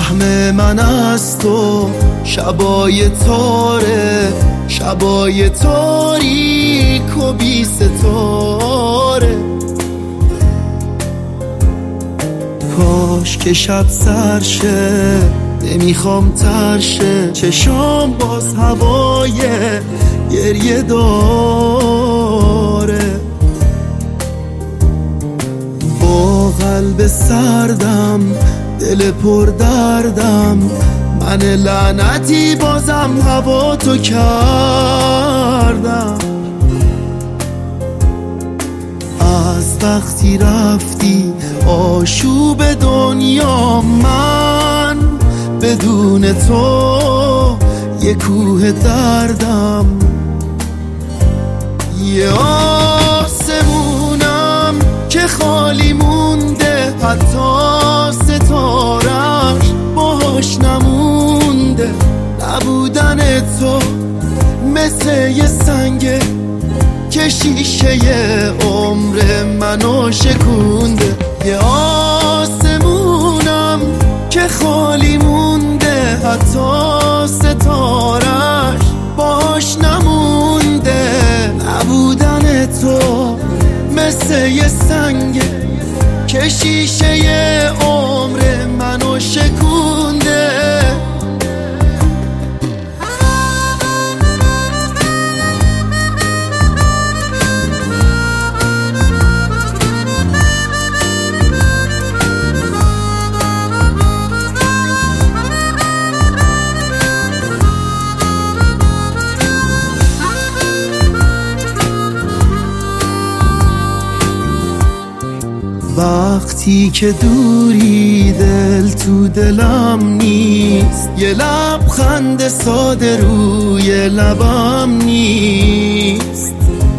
سهم من از تو شبای تاره، شبای تاریک و بی ستاره. کاش که شب سر شه، نمیخوام ترشه چشام باز هوای گریه داره. با قلب سردم دل پر دردم، من لعنتی بازم هوا تو کردم. از وقتی رفتی آشوب دنیا، من بدون تو یه کوه دردم. یه آسمونم که خالی مونده، حتی ستارش باهاش نمونده. نبودن تو مثل یه سنگه که شیشه عمر منو شکونده. یه آسمونم که خالی مونده، حتی ستارش باش نمونده. نبودن تو مثل یه سنگه که شیشه عمر منو شکونده. وقتی که دوری دل تو دلم نیست، یه لبخند ساده روی لبم نیست.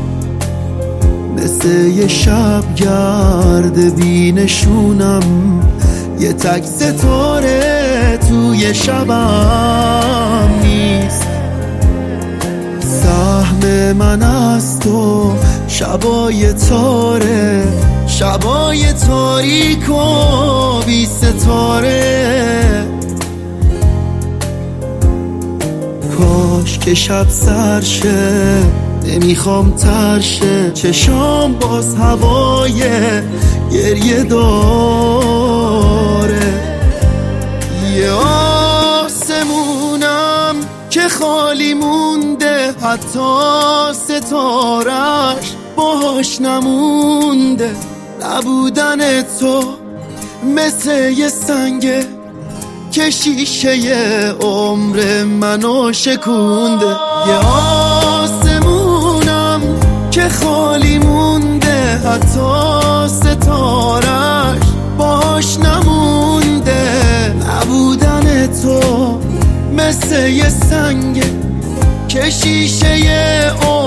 مثل یه شب گرد بینشونم، یه تک ستاره توی شبم نیست. سهم من از تو شبای تاره، شبای تاریک و بی ستاره. کاش که شب سر شه، نمیخوام ترشه چشام باز هوای گریه داره. یه آسمونم که خالی مونده، حتی ستارش باهاش نمونده. نبودن تو مثل یه سنگه که شیشه عمر منو شکونده. یه آسمونم که خالی مونده، حتی ستارش باش نمونده. نبودن تو مثل یه سنگه که شیشه